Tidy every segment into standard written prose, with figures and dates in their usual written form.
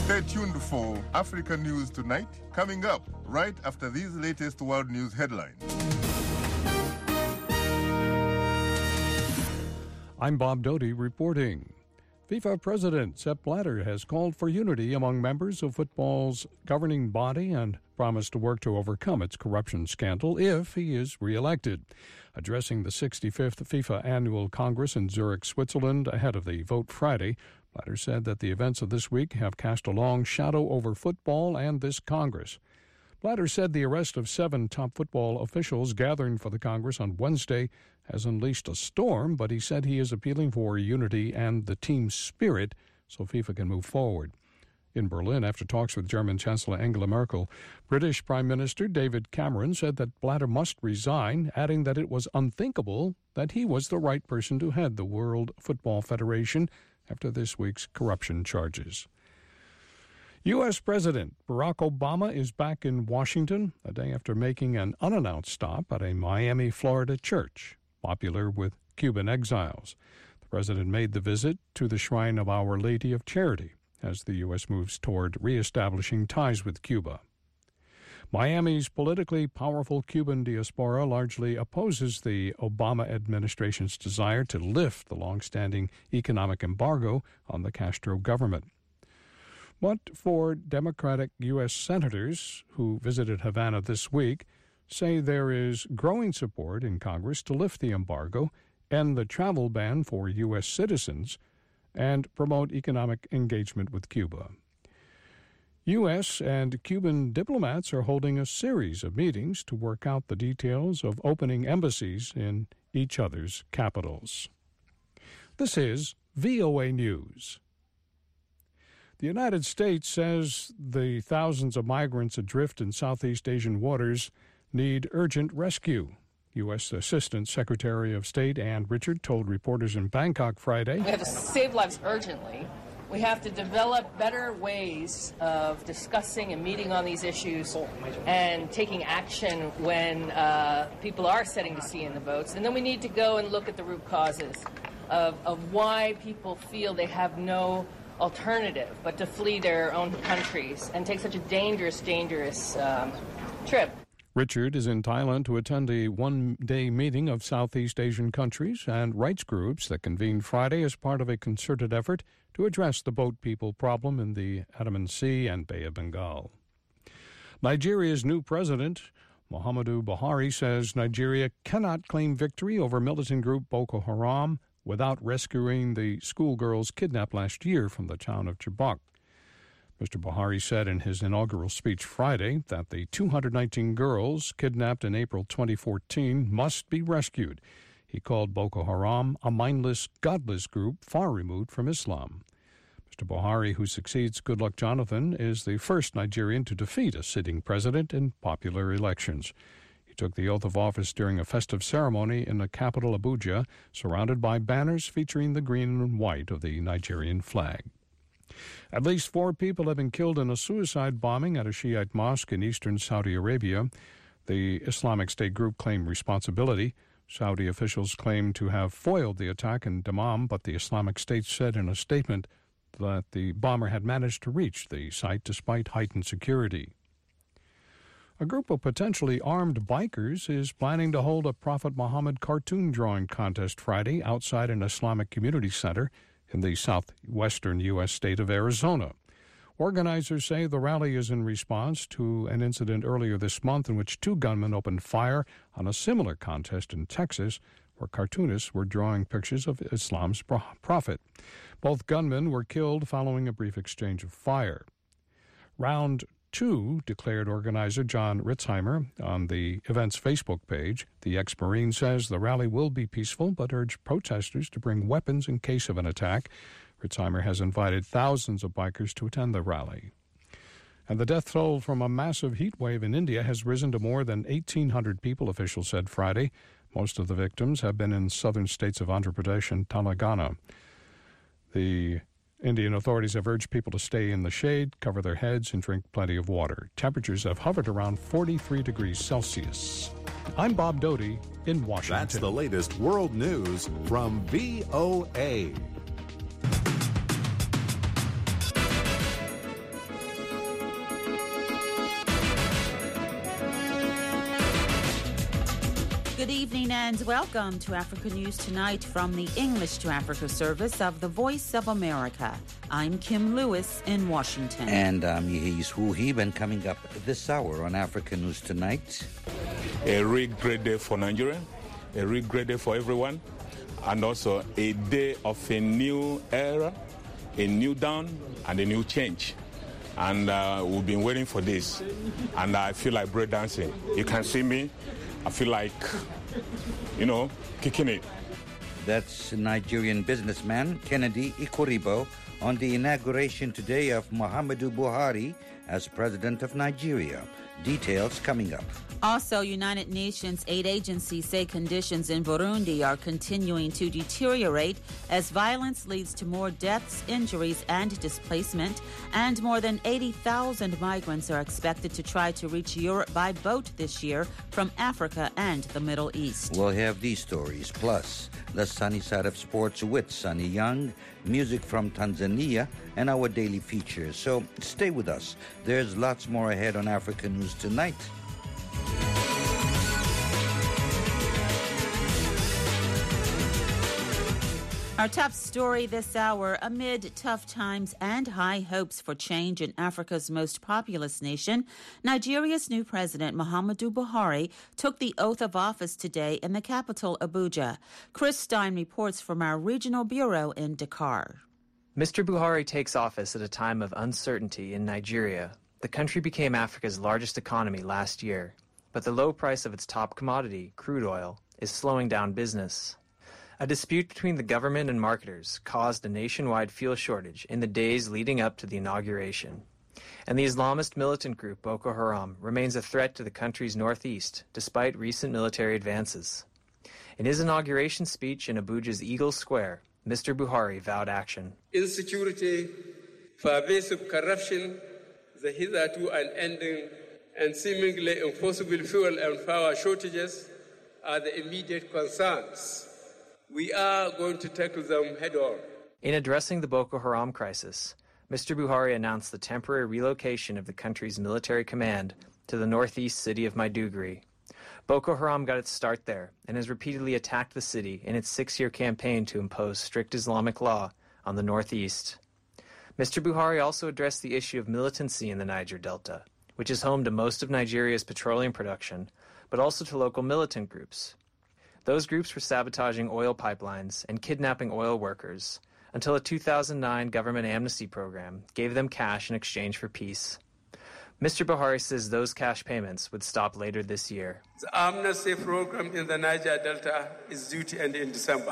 Stay tuned for Africa News Tonight, coming up right after these latest world news headlines. I'm Bob Doty reporting. FIFA President Sepp Blatter has called for unity among members of football's governing body and promised to work to overcome its corruption scandal if he is reelected. Addressing the 65th FIFA Annual Congress in Zurich, Switzerland, ahead of the vote Friday, Blatter said that the events of this week have cast a long shadow over football and this Congress. Blatter said the arrest of 7 top football officials gathering for the Congress on Wednesday has unleashed a storm, but he said he is appealing for unity and the team spirit so FIFA can move forward. In Berlin, after talks with German Chancellor Angela Merkel, British Prime Minister David Cameron said that Blatter must resign, adding that it was unthinkable that he was the right person to head the World Football Federation after this week's corruption charges. U.S. President Barack Obama is back in Washington a day after making an unannounced stop at a Miami, Florida church, popular with Cuban exiles. The president made the visit to the Shrine of Our Lady of Charity as the U.S. moves toward reestablishing ties with Cuba. Miami's politically powerful Cuban diaspora largely opposes the Obama administration's desire to lift the long-standing economic embargo on the Castro government. But for Democratic U.S. senators who visited Havana this week, say there is growing support in Congress to lift the embargo, end the travel ban for U.S. citizens, and promote economic engagement with Cuba. U.S. and Cuban diplomats are holding a series of meetings to work out the details of opening embassies in each other's capitals. This is VOA News. The United States says the thousands of migrants adrift in Southeast Asian waters need urgent rescue. U.S. Assistant Secretary of State Ann Richard told reporters in Bangkok Friday, "We have to save lives urgently. We have to develop better ways of discussing and meeting on these issues and taking action when people are setting to sea in the boats. And then we need to go and look at the root causes of why people feel they have no alternative but to flee their own countries and take such a dangerous trip." Richard is in Thailand to attend a one-day meeting of Southeast Asian countries and rights groups that convened Friday as part of a concerted effort to address the boat people problem in the Andaman Sea and Bay of Bengal. Nigeria's new president, Muhammadu Buhari, says Nigeria cannot claim victory over militant group Boko Haram without rescuing the schoolgirls kidnapped last year from the town of Chibok. Mr. Buhari said in his inaugural speech Friday that the 219 girls kidnapped in April 2014 must be rescued. He called Boko Haram a mindless, godless group far removed from Islam. Mr. Buhari, who succeeds Goodluck Jonathan, is the first Nigerian to defeat a sitting president in popular elections. He took the oath of office during a festive ceremony in the capital, Abuja, surrounded by banners featuring the green and white of the Nigerian flag. At least 4 people have been killed in a suicide bombing at a Shiite mosque in eastern Saudi Arabia. The Islamic State group claimed responsibility. Saudi officials claim to have foiled the attack in Dammam, but the Islamic State said in a statement that the bomber had managed to reach the site despite heightened security. A group of potentially armed bikers is planning to hold a Prophet Muhammad cartoon drawing contest Friday outside an Islamic community center in the southwestern U.S. state of Arizona. Organizers say the rally is in response to an incident earlier this month in which 2 gunmen opened fire on a similar contest in Texas where cartoonists were drawing pictures of Islam's prophet. Both gunmen were killed following a brief exchange of fire. Round 2, declared organizer John Ritzheimer on the event's Facebook page. The ex-Marine says the rally will be peaceful but urged protesters to bring weapons in case of an attack. Ritzheimer has invited thousands of bikers to attend the rally. And the death toll from a massive heat wave in India has risen to more than 1,800 people, officials said Friday. Most of the victims have been in southern states of Andhra Pradesh and Telangana. The Indian authorities have urged people to stay in the shade, cover their heads, and drink plenty of water. Temperatures have hovered around 43 degrees Celsius. I'm Bob Doty in Washington. That's the latest world news from VOA. Good evening and welcome to Africa News Tonight from the English to Africa service of the Voice of America. I'm Kim Lewis in Washington. And I'm Yehis Wuhib, and coming up this hour on Africa News Tonight. A really great day for Nigeria, a really great day for everyone, and also a day of a new era, a new dawn, and a new change. And we've been waiting for this, and I feel like breakdancing. You can see me. I feel like, kicking it. That's Nigerian businessman Kennedy Ikuribo on the inauguration today of Muhammadu Buhari as President of Nigeria. Details coming up. Also, United Nations aid agencies say conditions in Burundi are continuing to deteriorate as violence leads to more deaths, injuries, and displacement. And more than 80,000 migrants are expected to try to reach Europe by boat this year from Africa and the Middle East. We'll have these stories, plus the sunny side of sports with Sunny Young, music from Tanzania, and our daily features. So stay with us. There's lots more ahead on Africa News Tonight. Our top story this hour: amid tough times and high hopes for change in Africa's most populous nation, Nigeria's new president, Muhammadu Buhari, took the oath of office today in the capital, Abuja. Chris Stein reports from our regional bureau in Dakar. Mr. Buhari takes office at a time of uncertainty in Nigeria. The country became Africa's largest economy last year, but the low price of its top commodity, crude oil, is slowing down business. A dispute between the government and marketers caused a nationwide fuel shortage in the days leading up to the inauguration. And the Islamist militant group Boko Haram remains a threat to the country's northeast, despite recent military advances. In his inauguration speech in Abuja's Eagle Square, Mr. Buhari vowed action. Insecurity, pervasive corruption, the hitherto unending and seemingly impossible fuel and power shortages are the immediate concerns. We are going to tackle them head on. In addressing the Boko Haram crisis, Mr. Buhari announced the temporary relocation of the country's military command to the northeast city of Maiduguri. Boko Haram got its start there and has repeatedly attacked the city in its 6-year campaign to impose strict Islamic law on the northeast. Mr. Buhari also addressed the issue of militancy in the Niger Delta, which is home to most of Nigeria's petroleum production, but also to local militant groups. Those groups were sabotaging oil pipelines and kidnapping oil workers until a 2009 government amnesty program gave them cash in exchange for peace. Mr. Buhari says those cash payments would stop later this year. The amnesty program in the Niger Delta is due to end in December,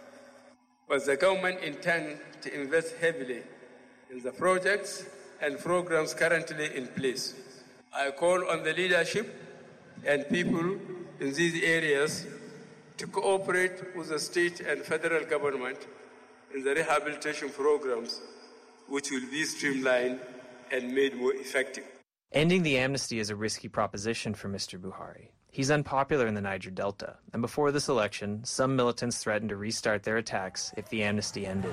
but the government intends to invest heavily in the projects and programs currently in place. I call on the leadership and people in these areas to cooperate with the state and federal government in the rehabilitation programs, which will be streamlined and made more effective. Ending the amnesty is a risky proposition for Mr. Buhari. He's unpopular in the Niger Delta, and before this election, some militants threatened to restart their attacks if the amnesty ended.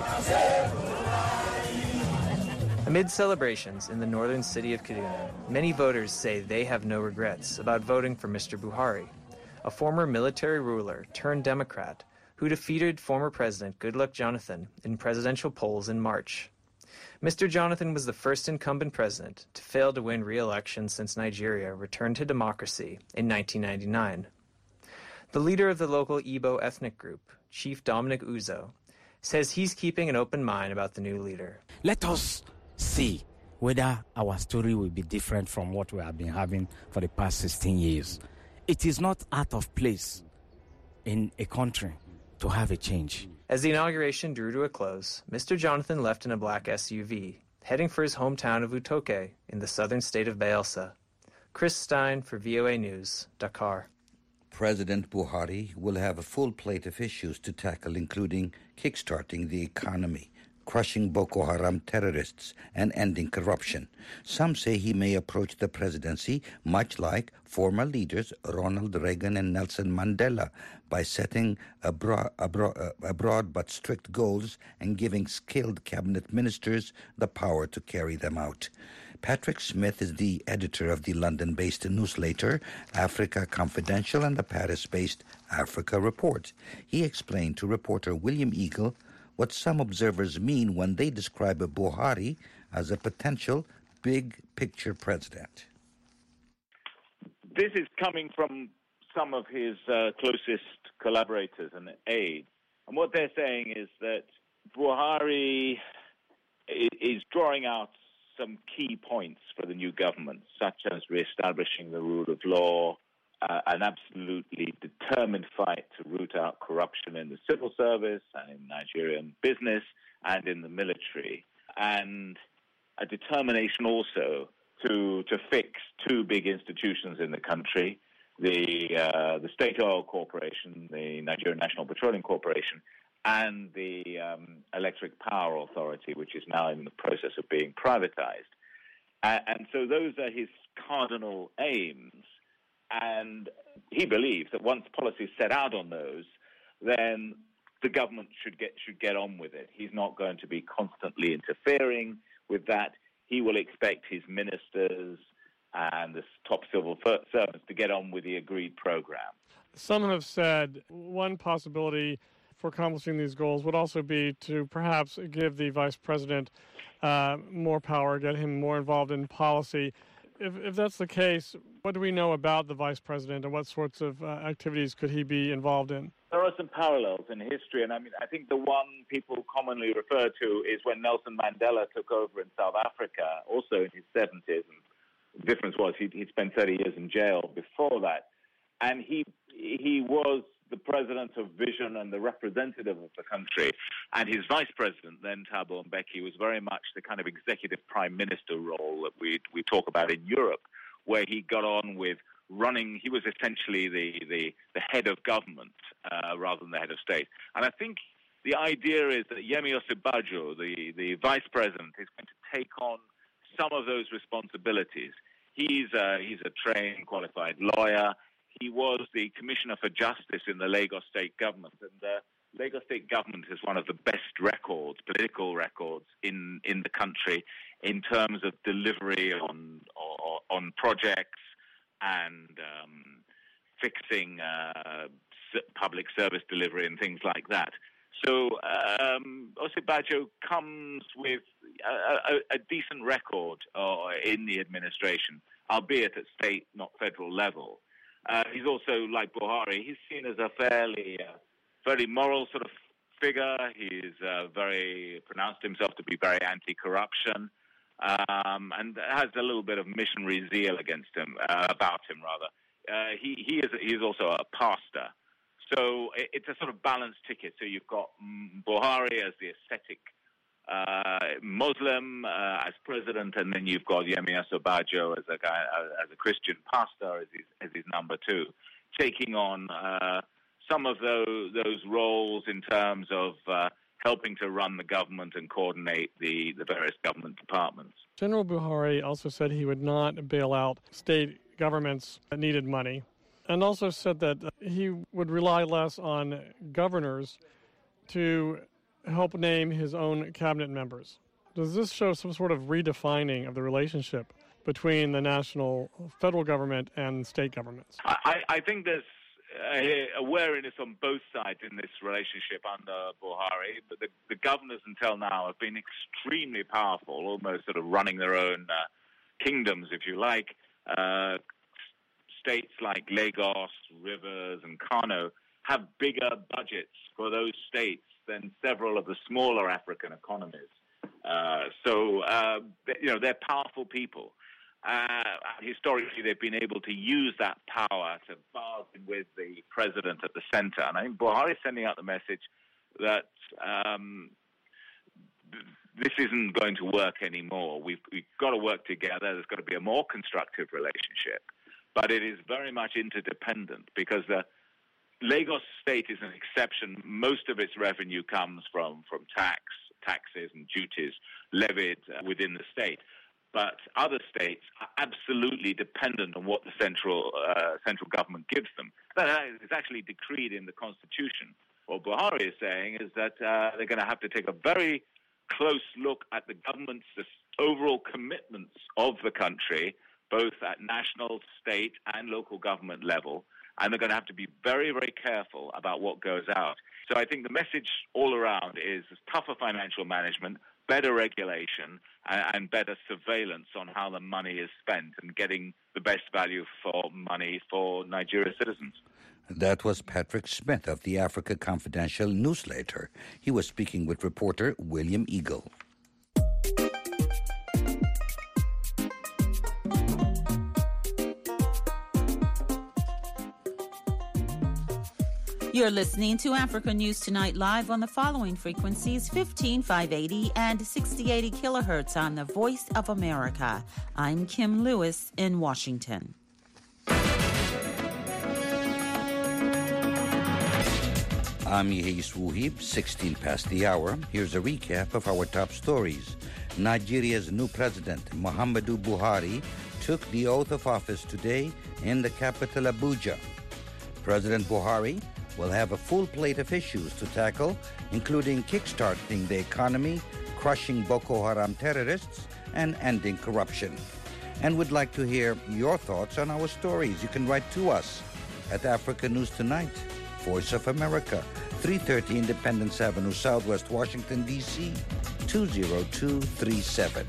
Amid celebrations in the northern city of Kaduna, many voters say they have no regrets about voting for Mr. Buhari, a former military ruler turned Democrat who defeated former President Goodluck Jonathan in presidential polls in March. Mr. Jonathan was the first incumbent president to fail to win re-election since Nigeria returned to democracy in 1999. The leader of the local Igbo ethnic group, Chief Dominic Uzo, says he's keeping an open mind about the new leader. Let us see whether our story will be different from what we have been having for the past 16 years. It is not out of place in a country to have a change. As the inauguration drew to a close, Mr. Jonathan left in a black SUV, heading for his hometown of Utoke in the southern state of Bayelsa. Chris Stein for VOA News, Dakar. President Buhari will have a full plate of issues to tackle, including kickstarting the economy, crushing Boko Haram terrorists, and ending corruption. Some say he may approach the presidency much like former leaders Ronald Reagan and Nelson Mandela, by setting broad but strict goals and giving skilled cabinet ministers the power to carry them out. Patrick Smith is the editor of the London-based newsletter Africa Confidential and the Paris-based Africa Report. He explained to reporter William Eagle what some observers mean when they describe Buhari as a potential big-picture president. This is coming from some of his closest collaborators and aides. And what they're saying is that Buhari is drawing out some key points for the new government, such as reestablishing the rule of law, an absolutely determined fight to root out corruption in the civil service and in Nigerian business and in the military, and a determination also to fix two big institutions in the country, the State Oil Corporation, the Nigerian National Petroleum Corporation, and the Electric Power Authority, which is now in the process of being privatized. And so those are his cardinal aims. And he believes that once policy is set out on those, then the government should get on with it. He's not going to be constantly interfering with that. He will expect his ministers and the top civil servants to get on with the agreed program. Some have said one possibility for accomplishing these goals would also be to perhaps give the vice president more power, get him more involved in policy. If that's the case, what do we know about the vice president and what sorts of activities could he be involved in? There are some parallels in history, and I think the one people commonly refer to is when Nelson Mandela took over in South Africa, also in his 70s. And the difference was he'd spent 30 years in jail before that. And he was the president of Vision and the representative of the country. And his vice president, then Thabo Mbeki, was very much the kind of executive prime minister role that we talk about in Europe, where he got on with running. He was essentially the head of government rather than the head of state. And I think the idea is that Yemi Osinbajo, the vice president, is going to take on some of those responsibilities. He's a trained, qualified lawyer. He was the Commissioner for Justice in the Lagos State government, and the Lagos State government has one of the best records, political records, in the country in terms of delivery on projects and fixing public service delivery and things like that. So Osinbajo comes with a decent record in the administration, albeit at state, not federal level. He's also, like Buhari, he's seen as a fairly moral sort of figure. He's very pronounced himself to be very anti-corruption, and has a little bit of missionary zeal about him. He is also a pastor, so it's a sort of balanced ticket. So you've got Buhari as the ascetic Muslim as president, and then you've got Yemi Osinbajo as a Christian pastor as his number two, taking on some of those roles in terms of helping to run the government and coordinate the various government departments. General Buhari also said he would not bail out state governments that needed money, and also said that he would rely less on governors to help name his own cabinet members. Does this show some sort of redefining of the relationship between the national federal government and state governments? I think there's awareness on both sides in this relationship under Buhari, but the governors until now have been extremely powerful, almost sort of running their own kingdoms, if you like. States like Lagos, Rivers, and Kano have bigger budgets for those states than several of the smaller African economies. So they're powerful people. Historically, they've been able to use that power to bargain with the president at the center. And I think Buhari is sending out the message that this isn't going to work anymore. We've got to work together. There's got to be a more constructive relationship. But it is very much interdependent, because the Lagos state is an exception. Most of its revenue comes from taxes and duties levied within the state. But other states are absolutely dependent on what the central government gives them. That is actually decreed in the Constitution. What Buhari is saying is that they're going to have to take a very close look at the government's overall commitments of the country, both at national, state, and local government level, and they're going to have to be very, very careful about what goes out. So I think the message all around is tougher financial management, better regulation, and better surveillance on how the money is spent and getting the best value for money for Nigeria's citizens. That was Patrick Smith of the Africa Confidential newsletter. He was speaking with reporter William Eagle. You're listening to Africa News Tonight live on the following frequencies: 15,580 and 6080 kilohertz on the Voice of America. I'm Kim Lewis in Washington. I'm Yehis Wuhib, 16 past the hour. Here's a recap of our top stories. Nigeria's new president, Muhammadu Buhari, took the oath of office today in the capital, Abuja. President Buhari will have a full plate of issues to tackle, including kickstarting the economy, crushing Boko Haram terrorists, and ending corruption. And we'd like to hear your thoughts on our stories. You can write to us at Africa News Tonight, Voice of America, 330 Independence Avenue, Southwest Washington, D.C., 20237.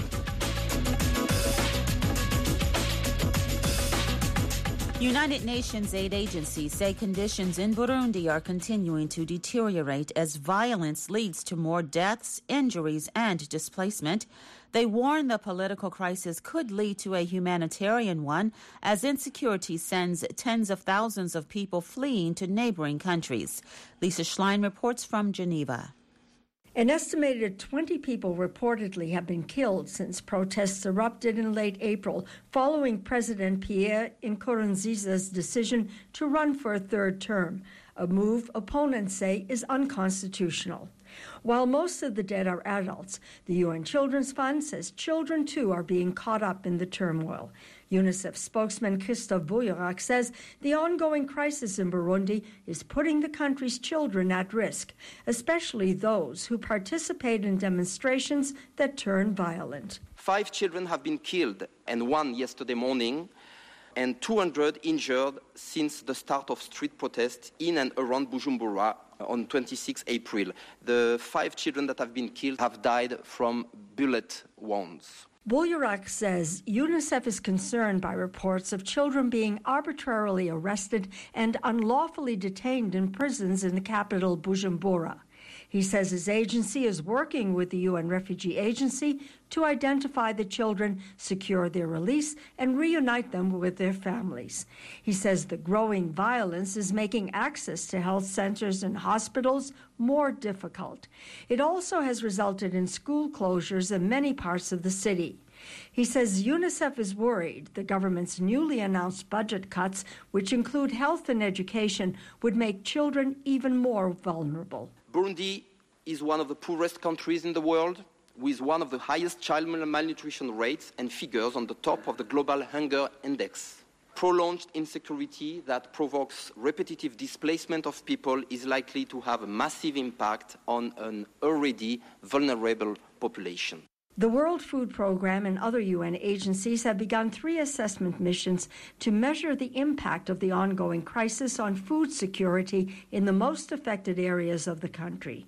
United Nations aid agencies say conditions in Burundi are continuing to deteriorate as violence leads to more deaths, injuries, and displacement. They warn the political crisis could lead to a humanitarian one as insecurity sends tens of thousands of people fleeing to neighboring countries. Lisa Schlein reports from Geneva. An estimated 20 people reportedly have been killed since protests erupted in late April following President Pierre Nkurunziza's decision to run for a third term, a move opponents say is unconstitutional. While most of the dead are adults, the UN Children's Fund says children too are being caught up in the turmoil. UNICEF spokesman Christophe Bouillerac says the ongoing crisis in Burundi is putting the country's children at risk, especially those who participate in demonstrations that turn violent. 5 children have been killed, and 1 yesterday morning, and 200 injured since the start of street protests in and around Bujumbura on 26 April. The 5 children that have been killed have died from bullet wounds. Bouillerac says UNICEF is concerned by reports of children being arbitrarily arrested and unlawfully detained in prisons in the capital, Bujumbura. He says his agency is working with the UN Refugee Agency to identify the children, secure their release, and reunite them with their families. He says the growing violence is making access to health centers and hospitals more difficult. It also has resulted in school closures in many parts of the city. He says UNICEF is worried the government's newly announced budget cuts, which include health and education, would make children even more vulnerable. Burundi is one of the poorest countries in the world, with one of the highest child malnutrition rates and figures on the top of the global hunger index. Prolonged insecurity that provokes repetitive displacement of people is likely to have a massive impact on an already vulnerable population. The World Food Programme and other UN agencies have begun 3 assessment missions to measure the impact of the ongoing crisis on food security in the most affected areas of the country.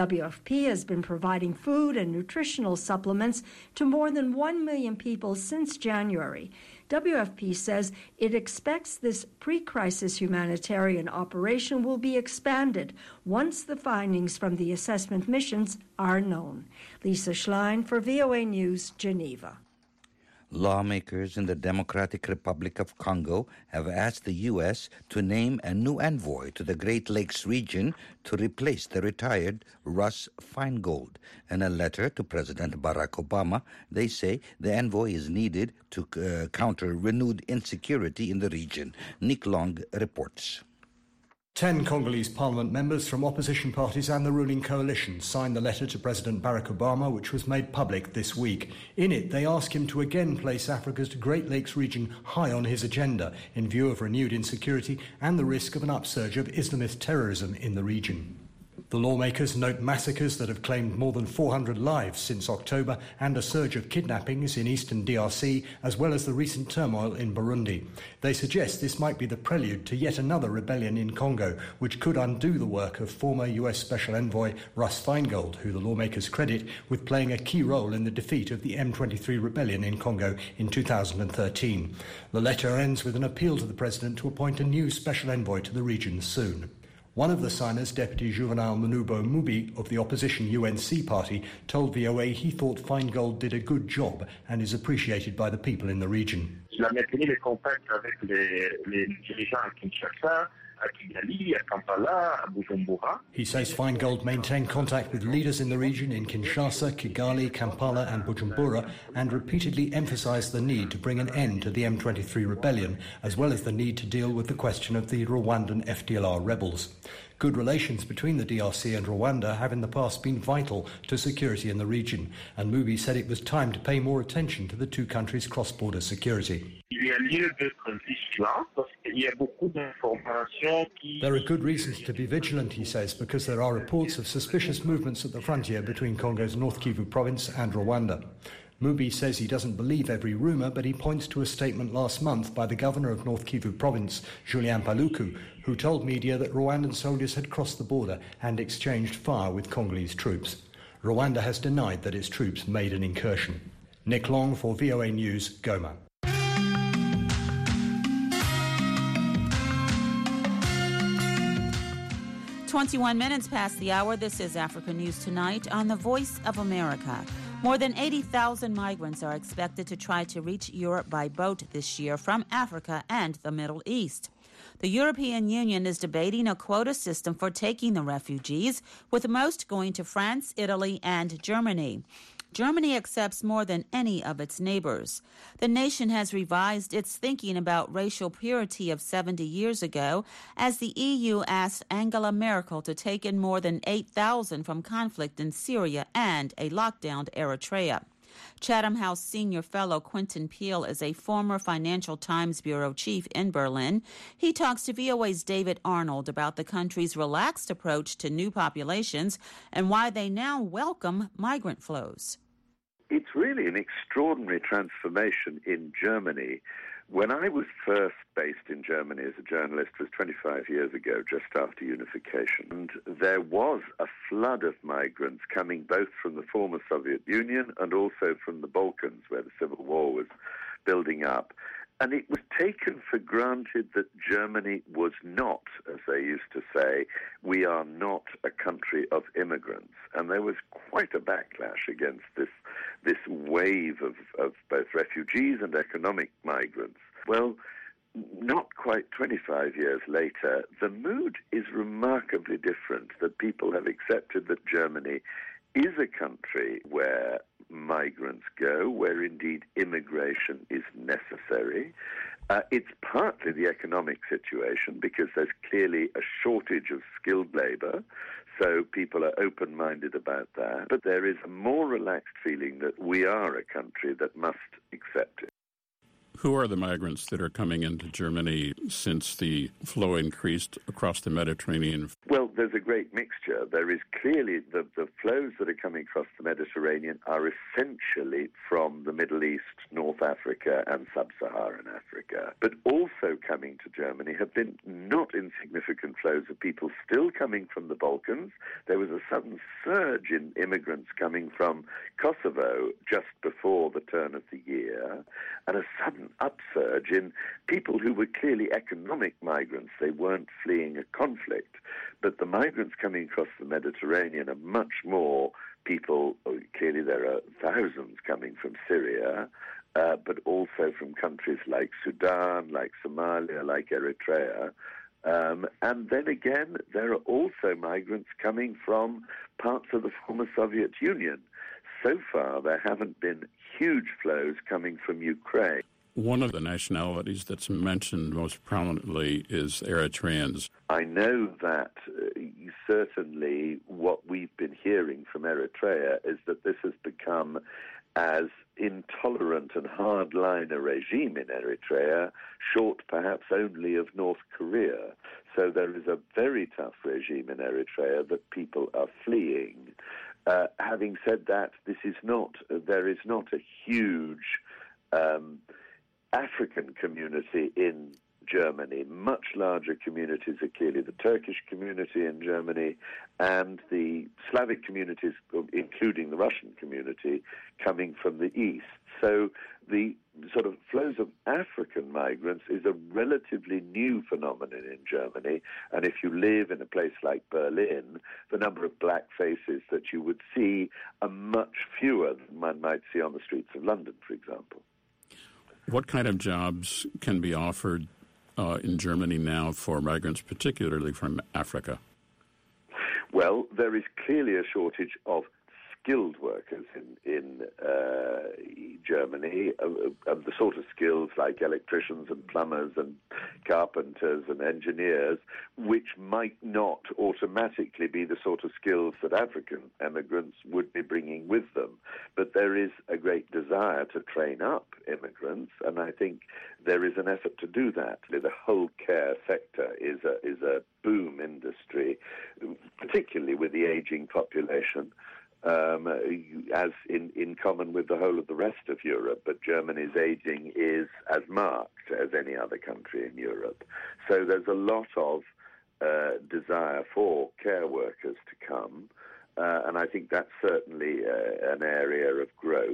WFP has been providing food and nutritional supplements to more than 1 million people since January. WFP says it expects this pre-crisis humanitarian operation will be expanded once the findings from the assessment missions are known. Lisa Schlein for VOA News, Geneva. Lawmakers in the Democratic Republic of Congo have asked the U.S. to name a new envoy to the Great Lakes region to replace the retired Russ Feingold. In a letter to President Barack Obama, they say the envoy is needed to counter renewed insecurity in the region. Nick Long reports. 10 Congolese parliament members from opposition parties and the ruling coalition signed the letter to President Barack Obama, which was made public this week. In it, they ask him to again place Africa's Great Lakes region high on his agenda in view of renewed insecurity and the risk of an upsurge of Islamist terrorism in the region. The lawmakers note massacres that have claimed more than 400 lives since October and a surge of kidnappings in eastern DRC, as well as the recent turmoil in Burundi. They suggest this might be the prelude to yet another rebellion in Congo, which could undo the work of former US Special Envoy Russ Feingold, who the lawmakers credit with playing a key role in the defeat of the M23 rebellion in Congo in 2013. The letter ends with an appeal to the president to appoint a new special envoy to the region soon. One of the signers, Deputy Juvenal Manubo Mubi of the opposition UNC party, told VOA he thought Feingold did a good job and is appreciated by the people in the region. Il a maintenu les contacts avec les dirigeants à Kinshasa, à Kigali, à Kampala, à Bujumbura. He says Feingold maintained contact with leaders in the region in Kinshasa, Kigali, Kampala and Bujumbura and repeatedly emphasized the need to bring an end to the M23 rebellion, as well as the need to deal with the question of the Rwandan FDLR rebels. Good relations between the DRC and Rwanda have in the past been vital to security in the region, and Mubi said it was time to pay more attention to the two countries' cross-border security. There are good reasons to be vigilant, he says, because there are reports of suspicious movements at the frontier between Congo's North Kivu province and Rwanda. Mubi says he doesn't believe every rumour, but he points to a statement last month by the governor of North Kivu province, Julien Paluku, who told media that Rwandan soldiers had crossed the border and exchanged fire with Congolese troops. Rwanda has denied that its troops made an incursion. Nick Long for VOA News, Goma. "21 past the hour. This is Africa News Tonight on the Voice of America. More than 80,000 migrants are expected to try to reach Europe by boat this year from Africa and the Middle East. The European Union is debating a quota system for taking the refugees, with most going to France, Italy, and Germany. Germany accepts more than any of its neighbors. The nation has revised its thinking about racial purity of 70 years ago as the EU asked Angela Merkel to take in more than 8,000 from conflict in Syria and a lockdown Eritrea. Chatham House senior fellow Quentin Peel is a former Financial Times bureau chief in Berlin. He talks to VOA's David Arnold about the country's relaxed approach to new populations and why they now welcome migrant flows. It's really an extraordinary transformation in Germany. When I was first based in Germany as a journalist was 25 years ago, just after unification, and there was a flood of migrants coming both from the former Soviet Union and also from the Balkans, where the civil war was building up. And it was taken for granted that Germany was not, as they used to say, we are not a country of immigrants. And there was quite a backlash against this wave of both refugees and economic migrants. Well, not quite 25 years later, the mood is remarkably different, that people have accepted that Germany is a country where migrants go, where indeed immigration is necessary. It's partly the economic situation, because there's clearly a shortage of skilled labor, so people are open-minded about that. But there is a more relaxed feeling that we are a country that must accept it. Who are the migrants that are coming into Germany since the flow increased across the Mediterranean? Well, there's a great mixture. There is clearly the flows that are coming across the Mediterranean are essentially from the Middle East, North Africa and Sub-Saharan Africa. But also coming to Germany have been not insignificant flows of people still coming from the Balkans. There was a sudden surge in immigrants coming from Kosovo just before the turn of the year, and a sudden upsurge in people who were clearly economic migrants. They weren't fleeing a conflict. But the migrants coming across the Mediterranean are much more people. Clearly there are thousands coming from Syria, but also from countries like Sudan, like Somalia, like Eritrea. And then again, there are also migrants coming from parts of the former Soviet Union. So far, there haven't been huge flows coming from Ukraine. One of the nationalities that's mentioned most prominently is Eritreans. I know that certainly what we've been hearing from Eritrea is that this has become as intolerant and hardline a regime in Eritrea, short perhaps only of North Korea. So there is a very tough regime in Eritrea that people are fleeing. Having said that, there is not a huge African community in Germany. Much larger communities are clearly the Turkish community in Germany and the Slavic communities, including the Russian community, coming from the east. So the sort of flows of African migrants is a relatively new phenomenon in Germany. And if you live in a place like Berlin, the number of black faces that you would see are much fewer than one might see on the streets of London, for example. What kind of jobs can be offered in Germany now for migrants, particularly from Africa? Well, there is clearly a shortage of skilled workers in Germany, of the sort of skills like electricians and plumbers and carpenters and engineers, which might not automatically be the sort of skills that African immigrants would be bringing with them. But there is a great desire to train up immigrants, and I think there is an effort to do that. The whole care sector is a boom industry, particularly with the aging population. As in common with the whole of the rest of Europe, but Germany's aging is as marked as any other country in Europe. So there's a lot of desire for care workers to come, and I think that's certainly an area of growth,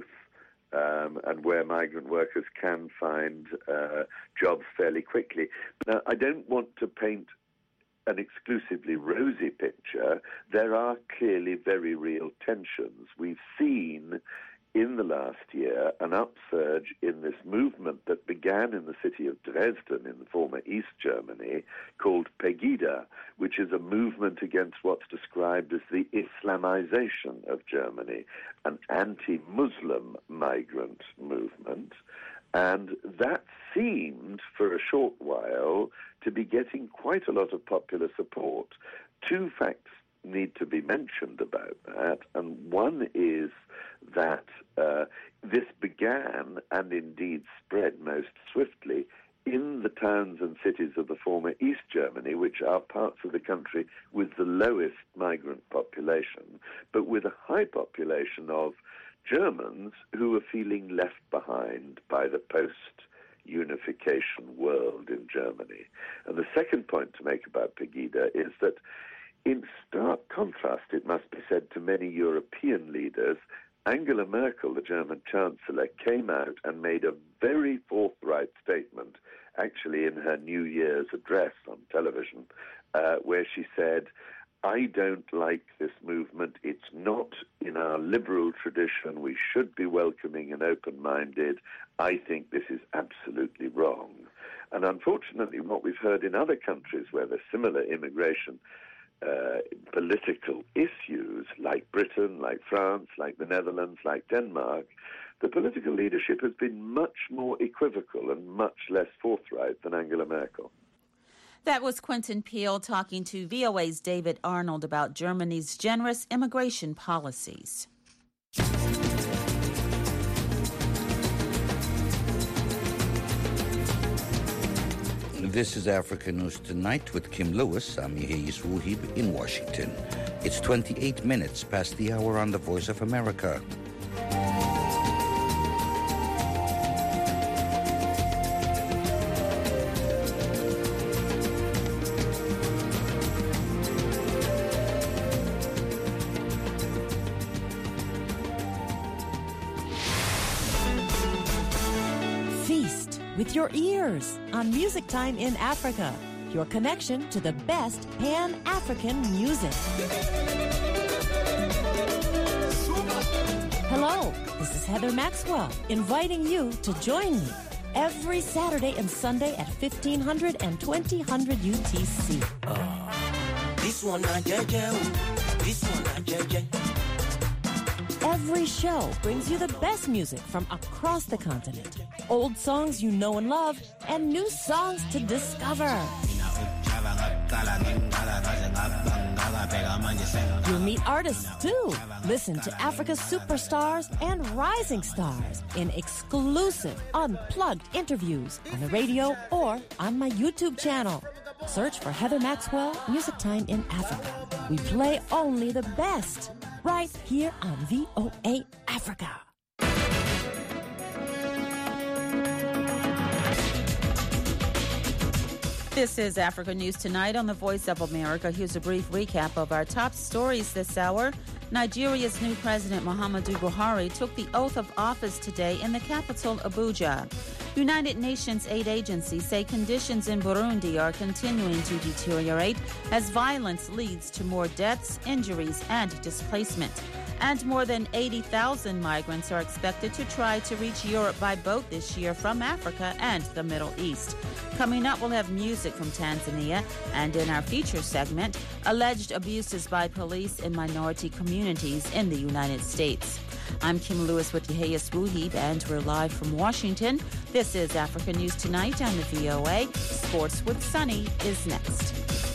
and where migrant workers can find jobs fairly quickly. Now, I don't want to paint an exclusively rosy picture. There are clearly very real tensions. We've seen in the last year an upsurge in this movement that began in the city of Dresden in the former East Germany called Pegida, which is a movement against what's described as the Islamization of Germany, an anti-Muslim migrant movement. And that seemed, for a short while, to be getting quite a lot of popular support. Two facts need to be mentioned about that, and one is that this began, and indeed spread most swiftly, in the towns and cities of the former East Germany, which are parts of the country with the lowest migrant population, but with a high population of Germans who are feeling left behind by the post-unification world in Germany. And the second point to make about Pegida is that in stark contrast, it must be said, to many European leaders, Angela Merkel, the German Chancellor, came out and made a very forthright statement, actually in her New Year's address on television, where she said, "I don't like this movement. It's not in our liberal tradition. We should be welcoming and open-minded. I think this is absolutely wrong." And unfortunately, what we've heard in other countries where there's similar immigration political issues, like Britain, like France, like the Netherlands, like Denmark, the political leadership has been much more equivocal and much less forthright than Angela Merkel. That was Quentin Peel talking to VOA's David Arnold about Germany's generous immigration policies. This is Africa News Tonight with Kim Lewis. I'm Yehis Wuhib in Washington. It's 28 minutes past the hour on the Voice of America. With your ears on Music Time in Africa, your connection to the best Pan-African music. Hello, this is Heather Maxwell, inviting you to join me every Saturday and Sunday at 1500 and 2000 UTC. This one not JJ. This one not JJ. Every show brings you the best music from across the continent. Old songs you know and love, and new songs to discover. You'll meet artists, too. Listen to Africa's superstars and rising stars in exclusive, unplugged interviews on the radio or on my YouTube channel. Search for Heather Maxwell, Music Time in Africa. We play only the best right here on VOA Africa. This is Africa News Tonight on the Voice of America. Here's a brief recap of our top stories this hour. Nigeria's new president, Muhammadu Buhari, took the oath of office today in the capital, Abuja. United Nations aid agencies say conditions in Burundi are continuing to deteriorate as violence leads to more deaths, injuries, and displacement. And more than 80,000 migrants are expected to try to reach Europe by boat this year from Africa and the Middle East. Coming up, we'll have music from Tanzania, and in our feature segment, alleged abuses by police in minority communities in the United States. I'm Kim Lewis with Yehias Wuhib, and we're live from Washington. This is Africa News Tonight on the VOA. Sports with Sunny is next.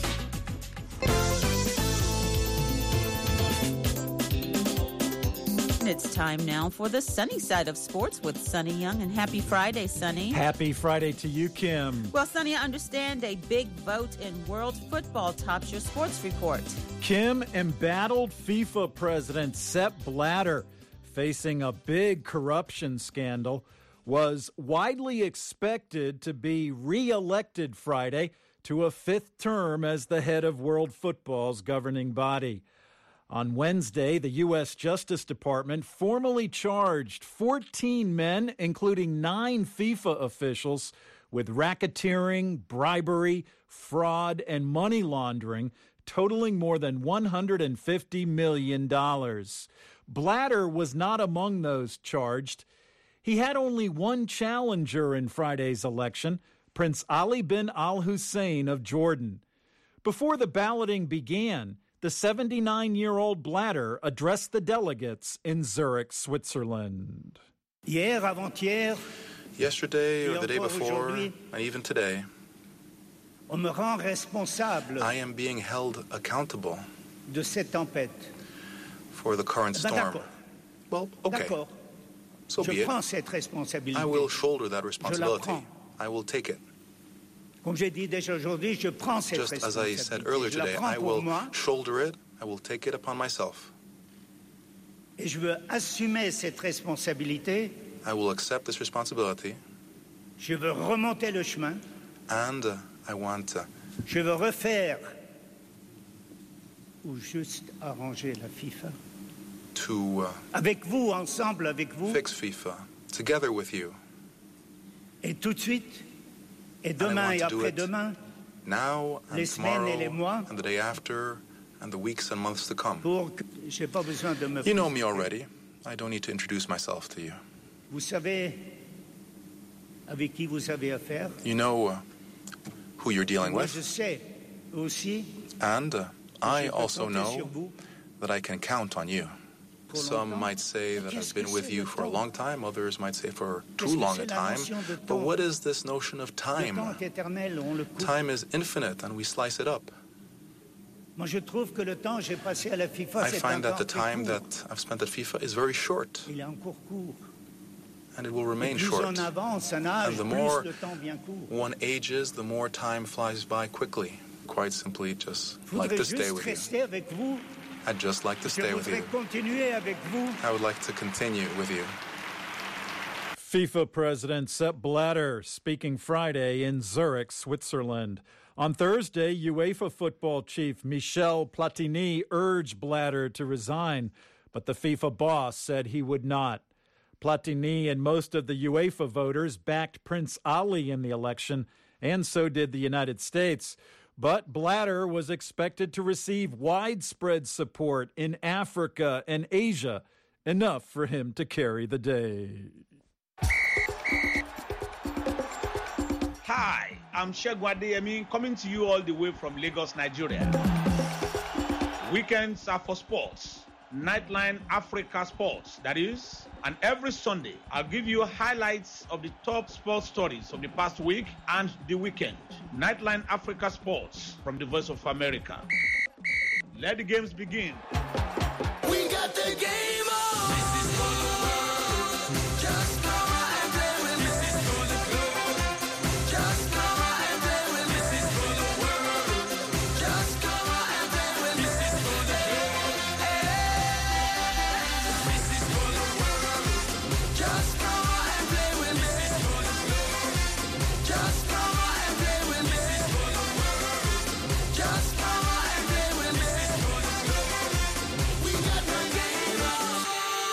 It's time now for the sunny side of sports with Sunny Young. And happy Friday, Sunny. Happy Friday to you, Kim. Well, Sunny, I understand a big vote in world football tops your sports report. Kim, embattled FIFA president Sepp Blatter, facing a big corruption scandal, was widely expected to be re-elected Friday to a fifth term as the head of world football's governing body. On Wednesday, the U.S. Justice Department formally charged 14 men, including 9 FIFA officials, with racketeering, bribery, fraud, and money laundering, totaling more than $150 million. Blatter was not among those charged. He had only one challenger in Friday's election, Prince Ali bin Al Hussein of Jordan. Before the balloting began, the 79-year-old Blatter addressed the delegates in Zurich, Switzerland. Yesterday or the day before, and even today, I am being held accountable for the current storm. Well, okay. So be it. I will shoulder that responsibility. I will take it. Just as I said earlier today, I will shoulder it, I will take it upon myself. I will accept this responsibility. And I want to fix FIFA together with you. Et demain et après-demain, now and tomorrow and the day after and the weeks and months to come. You know me already. I don't need to introduce myself to you. You know who you're dealing with. And I also know that I can count on you. Some might say that I've been with you for a long time. Others might say for too long a time. But what is this notion of time? Time is infinite, and we slice it up. I find that the time that I've spent at FIFA is very short. And it will remain short. And the more one ages, the more time flies by quickly. Quite simply, just like this day with you. I'd just like to stay with you. I would like to continue with you. FIFA President Sepp Blatter speaking Friday in Zurich, Switzerland. On Thursday, UEFA football chief Michel Platini urged Blatter to resign, but the FIFA boss said he would not. Platini and most of the UEFA voters backed Prince Ali in the election, and so did the United States. But Blatter was expected to receive widespread support in Africa and Asia, enough for him to carry the day. Hi, I'm Shegun Adeyemi, coming to you all the way from Lagos, Nigeria. Weekends are for sports. Nightline Africa Sports, that is. And every Sunday, I'll give you highlights of the top sports stories of the past week and the weekend. Nightline Africa Sports from the Voice of America. Let the games begin. We got the game on. This is for the world. Just come on and play with me. This is for the globe. Just come on and play with me. This is for the world. Just come on and play with me. This is for the globe. This is for the world. Just come on and play with me. This is for the globe. Just come on and play with me. This is for the world. Just come on and play with me. This is for the globe. We got the game on.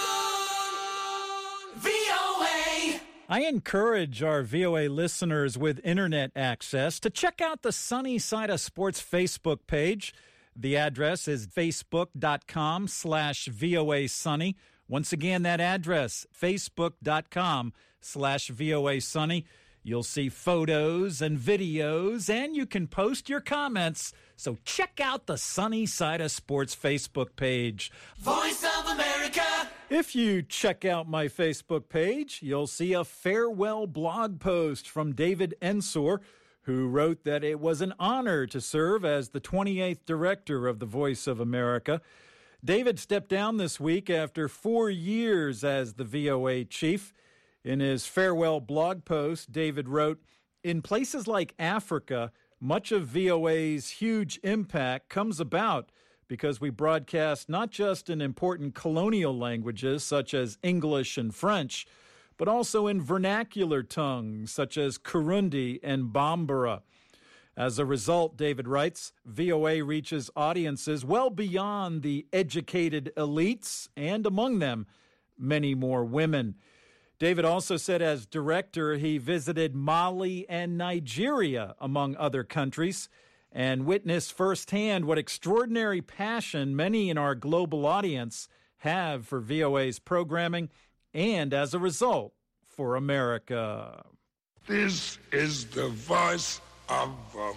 VOA. I encourage our VOA listeners with internet access to check out the Sunny Side of Sports Facebook page. The address is facebook.com/VOA Sunny. Once again, that address, facebook.com/VOA Sunny. You'll see photos and videos, and you can post your comments. So check out the Sunny Side of Sports Facebook page. Voice of America. If you check out my Facebook page, you'll see a farewell blog post from David Ensor, who wrote that it was an honor to serve as the 28th director of the Voice of America. David stepped down this week after 4 years as the VOA chief. In his farewell blog post, David wrote, "In places like Africa, much of VOA's huge impact comes about because we broadcast not just in important colonial languages such as English and French, but also in vernacular tongues such as Kirundi and Bambara. As a result," David writes, "VOA reaches audiences well beyond the educated elites, and among them, many more women." David also said as director, he visited Mali and Nigeria, among other countries, and witnessed firsthand what extraordinary passion many in our global audience have for VOA's programming and, as a result, for America. This is the voice of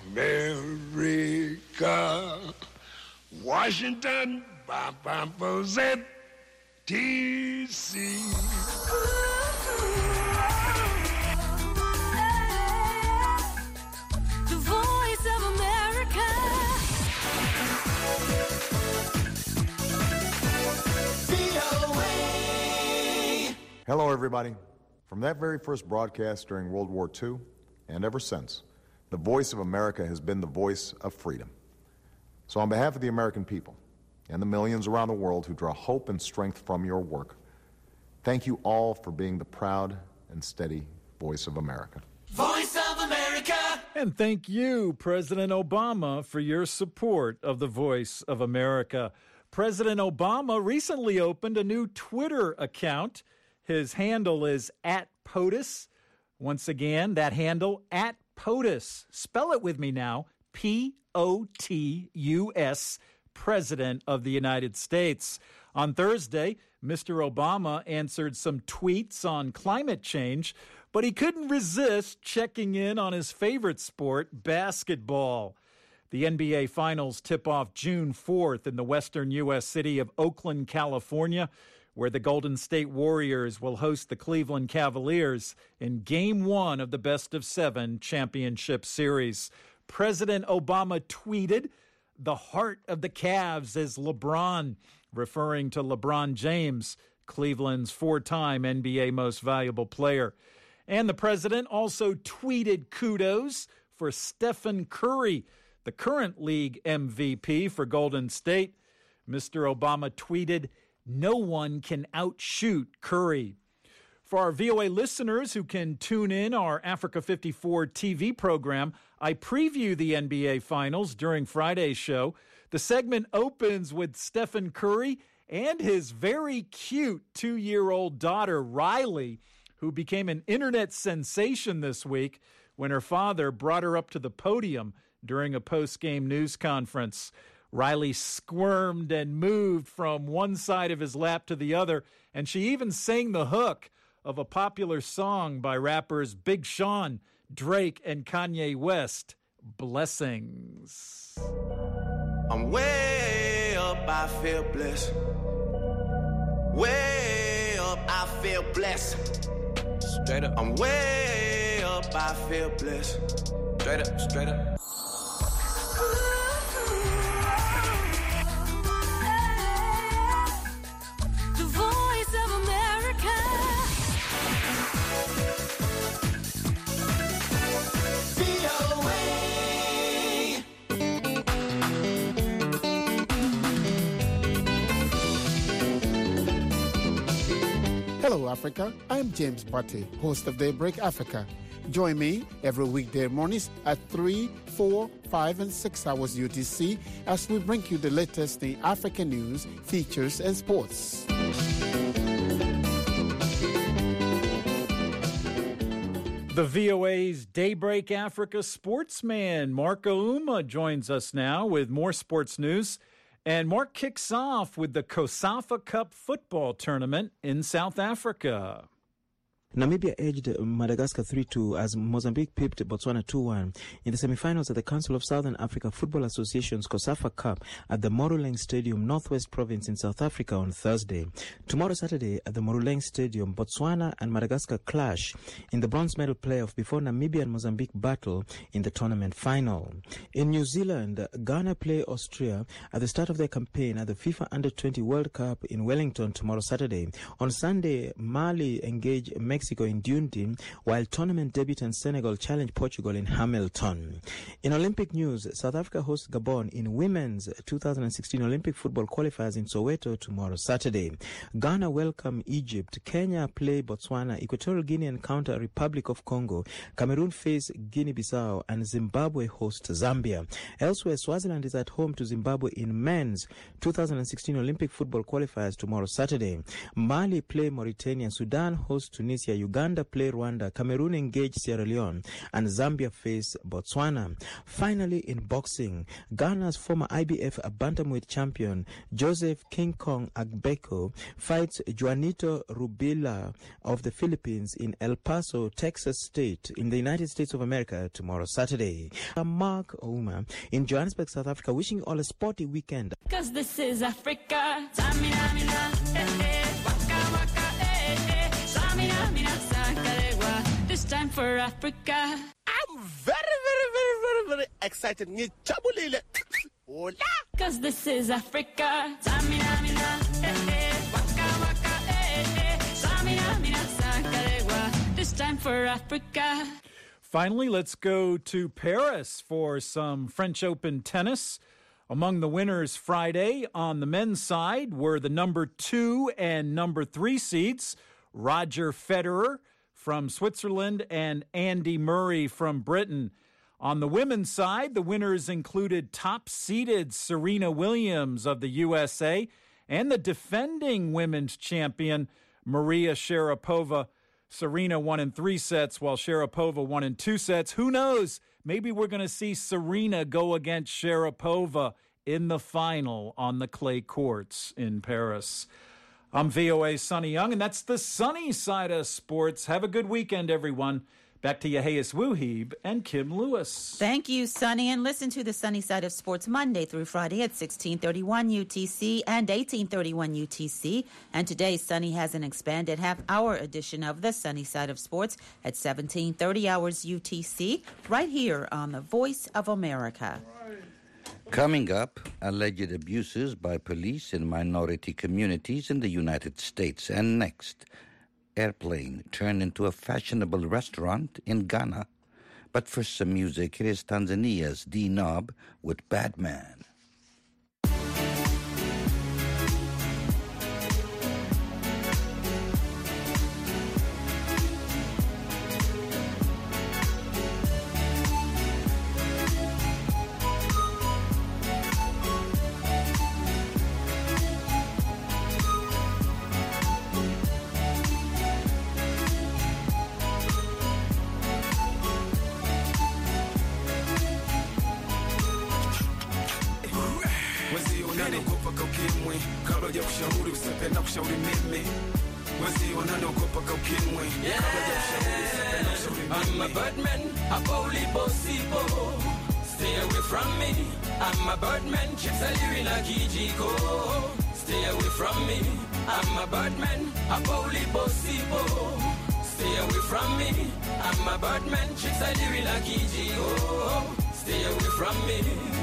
America. Washington, D.C. The Voice of America. VOA. Hello, everybody. From that very first broadcast during World War II, and ever since, the Voice of America has been the voice of freedom. So on behalf of the American people and the millions around the world who draw hope and strength from your work, thank you all for being the proud and steady voice of America. Voice of America. And thank you, President Obama, for your support of the Voice of America. President Obama recently opened a new Twitter account. His handle is @POTUS. Once again, that handle, @POTUS. Spell it with me now, P-O-T-U-S, President of the United States. On Thursday, Mr. Obama answered some tweets on climate change, but he couldn't resist checking in on his favorite sport, basketball. The NBA Finals tip off June 4th in the western U.S. city of Oakland, California, where the Golden State Warriors will host the Cleveland Cavaliers in Game 1 of the best-of-7 championship series. President Obama tweeted, "The heart of the Cavs is LeBron," referring to LeBron James, Cleveland's 4-time NBA Most Valuable Player. And the president also tweeted kudos for Stephen Curry, the current league MVP for Golden State. Mr. Obama tweeted, "No one can outshoot Curry." For our VOA listeners who can tune in our Africa 54 TV program, I preview the NBA Finals during Friday's show. The segment opens with Stephen Curry and his very cute 2-year-old daughter, Riley, who became an internet sensation this week when her father brought her up to the podium during a post-game news conference. Riley squirmed and moved from one side of his lap to the other, and she even sang the hook of a popular song by rappers Big Sean, Drake, and Kanye West, "Blessings." I'm way up, I feel blessed. Way up, I feel blessed. Straight up. I'm way up, I feel blessed. Straight up, straight up. Hello, Africa. I'm James Butte, host of Daybreak Africa. Join me every weekday mornings at 3, 4, 5, and 6 hours UTC as we bring you the latest in African news, features, and sports. The VOA's Daybreak Africa sportsman, Marco Ouma, joins us now with more sports news. And Mark kicks off with the COSAFA Cup football tournament in South Africa. Namibia edged Madagascar 3-2 as Mozambique pipped Botswana 2-1 in the semi-finals of the Council of Southern Africa Football Association's COSAFA Cup at the Moruleng Stadium, Northwest Province in South Africa on Thursday. Tomorrow, Saturday, at the Moruleng Stadium, Botswana and Madagascar clash in the bronze medal playoff before Namibia and Mozambique battle in the tournament final. In New Zealand, Ghana play Austria at the start of their campaign at the FIFA Under-20 World Cup in Wellington tomorrow, Saturday. On Sunday, Mali engage Mexico in Dundee, while tournament debutant Senegal challenge Portugal in Hamilton. In Olympic news, South Africa hosts Gabon in women's 2016 Olympic football qualifiers in Soweto tomorrow, Saturday. Ghana welcome Egypt. Kenya play Botswana. Equatorial Guinea encounter Republic of Congo. Cameroon face Guinea-Bissau, and Zimbabwe host Zambia. Elsewhere, Swaziland is at home to Zimbabwe in men's 2016 Olympic football qualifiers tomorrow, Saturday. Mali play Mauritania. Sudan hosts Tunisia. Uganda play Rwanda. Cameroon engage Sierra Leone, and Zambia face Botswana. Finally, in boxing, Ghana's former IBF bantamweight champion Joseph King Kong Agbeko fights Juanito Rubila of the Philippines in El Paso, Texas State, in the United States of America tomorrow, Saturday. I'm Mark Ouma in Johannesburg, South Africa, wishing you all a sporty weekend. Because this is Africa. Tamina, mina, waka, waka, Samina, Sakarewa. This time for Africa. I'm very excited. Hola. Because this is Africa. Tamina, mina, waka, waka, Samina, Sakarewa. This time for Africa. Finally, let's go to Paris for some French Open tennis. Among the winners Friday on the men's side were the number 2 and number 3 seeds, Roger Federer from Switzerland and Andy Murray from Britain. On the women's side, the winners included top-seeded Serena Williams of the USA and the defending women's champion, Maria Sharapova. Serena won in 3 sets, while Sharapova won in 2 sets. Who knows? Maybe we're going to see Serena go against Sharapova in the final on the clay courts in Paris. I'm VOA's Sonny Young, and that's the sunny side of sports. Have a good weekend, everyone. Back to Yehias Wuhib and Kim Lewis. Thank you, Sonny. And listen to the Sunny Side of Sports Monday through Friday at 1631 UTC and 1831 UTC. And today, Sonny has an expanded half-hour edition of the Sunny Side of Sports at 1730 hours UTC, right here on the Voice of America. Coming up, alleged abuses by police in minority communities in the United States. And next, airplane turned into a fashionable restaurant in Ghana. But for some music, here is Tanzania's D-Nob with Bad Man. I'm a birdman, a bowly bossipo. Stay away from me. I'm a birdman, chips a lirina kijiko. Stay away from me. I'm a birdman, a bowly bossipo. Stay away from me. I'm a birdman, chips a lirina kijiko. Stay away from me.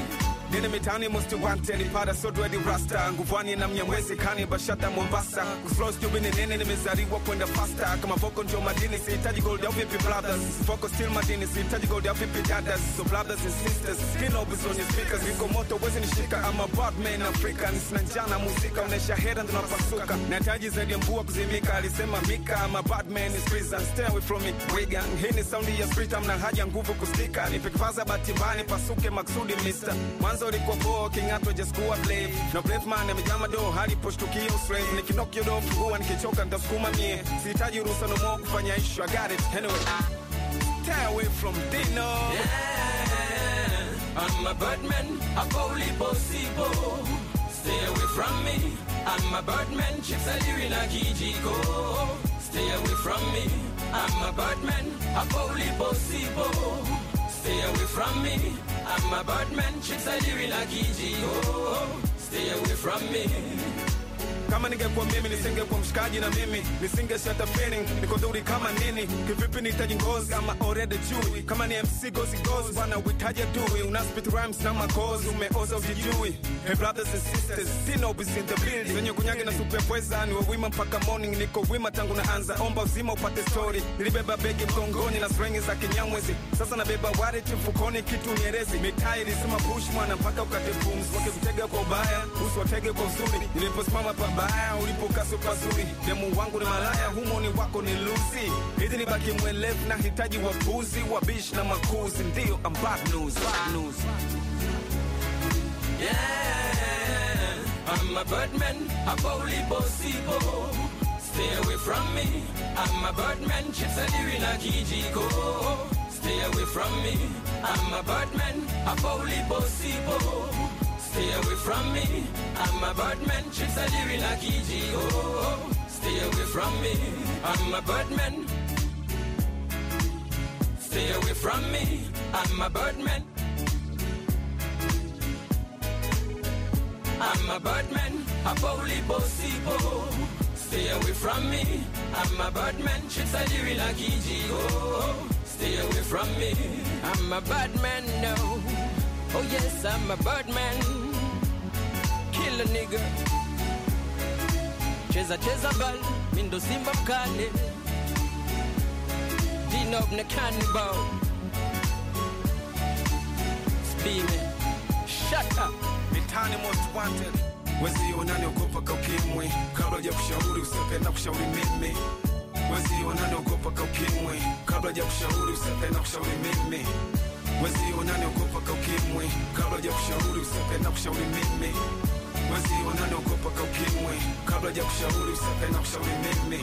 Nene mitani musti wante ni pada sodo edi rasta. Nguvani na mnyamwezi kani bashata Mombasa. Kuslow stupid nene nimezaliwa kwenda faster. Kama voko ndio madini sihitaji gold ya vipi brothers. Voko still madini sihitaji gold ya vipi dadas. So brothers and sisters, skin obvious on your speakers. Niko moto wezi nishika, I'm a bad man Africa. Nisina njana muzika, unesha hera ndo napasuka. Nataji zaidi ya mvua kuzimika, alisema Mika. I'm a bad man in prison, stay away from me Reagan. Hii ni soundi ya street, amna haja nguvu kusikika. Nipekifaza batibani, pasuke maksudi mister. Mwanzo ulikuwa poa, kingato just kuwa blave. No brave man, amejama do, hali poshtukio straight. Nikinock your door, fungua, nikichoka, nitasukuma mie. Sihitaji ruhusa no more kufanya issue, I got it, anyway. Stay away from Dino. Yeah, I'm a birdman, a poly possible. Stay away from me. I'm a birdman, chips are doing a Kijiko. Stay away from me. I'm a birdman, a poly possible. Stay away from me. I'm a birdman, chips are doing a Kijiko. Stay away from me. Kama ningekuwa mimi nisingekuwa mshikaji na mimi nisingeshata feeling niko duri kama nini kivipi nitaji ngozi kama already chui kama ni MC gozi bwana uhitaji adui una spit rhymes na makozi umeoza ujijui. Hey brothers and sisters, Dino is in the building. Zenye kunyage na super pweza ni wima mpaka morning niko wima tangu naanza omba uzima upate story. Nilibeba begi mgongoni na string za Kinyamwezi sasa nabeba wallet mfukoni kitu nyerezi mitai nisema push mwana mpaka ukate pumzi wakikutega kwa ubaya usiwatege kwa uzuri niliposimama pa ulipokaso pazuri demu wangu ni malaya humo ni wako ni lusi hizi ni baki mwelevu na hitaji wabuzi wabishi na makuzi ndio I'm bad news Yeah, I'm a birdman, a poly possible. Stay away from me. I'm a birdman, chips are doing a Kijiko. Stay away from me. I'm a birdman, a poly possible. Stay away from me. I'm a birdman, chips are doing a Kijiko. Stay away from me. I'm a birdman. Stay away from me. I'm a birdman. I'm a birdman, a poly possible. Stay away from me. I'm a birdman, chips are doing a Kijiko. Stay away from me. I'm a birdman, no. Oh yes, I'm a birdman. Kill a nigga. Cheza ball, mindo simba mkale. Dino na cannibal. Speeding. Shut up. Mitani most wanted. Wezi wanani ogopa kwa ukimwi. Kabla ya kushauri usipenda kushauri mimi. Wezi wanani ogopa kwa ukimwi. Kabla ya kushauri usipenda kushauri mimi. Wezi wanani ogopa kwa ukimwi. Kabla ya kushauri usipenda kushauri mimi. Wezi wanani ogopa kwa ukimwi. Kabla ya kushauri usipenda kushauri mimi.